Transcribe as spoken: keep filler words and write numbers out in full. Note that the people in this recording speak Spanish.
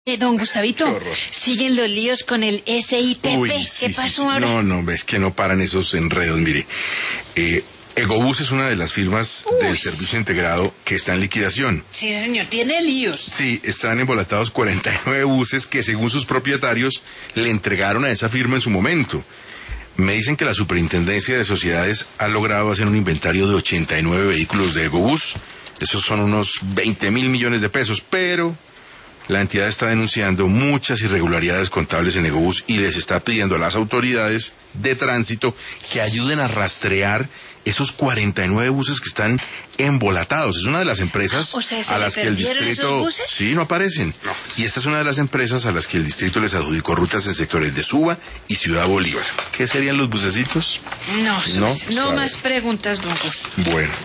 Eh, don Gustavito, siguen los líos con el S I P P. Uy, ¿Qué sí, pasó sí, sí. ahora? No, no, ves que no paran esos enredos, mire. Eh, Egobús es una de las firmas Uy. del servicio integrado que está en liquidación. Sí, señor, tiene líos. Sí, están embolatados cuarenta y nueve buses que, según sus propietarios, le entregaron a esa firma en su momento. Me dicen que la Superintendencia de Sociedades ha logrado hacer un inventario de ochenta y nueve vehículos de Egobús. Esos son unos veinte mil millones de pesos, pero la entidad está denunciando muchas irregularidades contables en Egobús y les está pidiendo a las autoridades de tránsito que ayuden a rastrear esos cuarenta y nueve buses que están embolatados. Es una de las empresas O sea, ¿se a le las que el perdieron distrito... esos buses? Sí, no aparecen. Y esta es una de las empresas a las que el distrito les adjudicó rutas en sectores de Suba y Ciudad Bolívar. ¿Qué serían los bucecitos? No, No, no, sabe. más preguntas, don Gus. Bueno.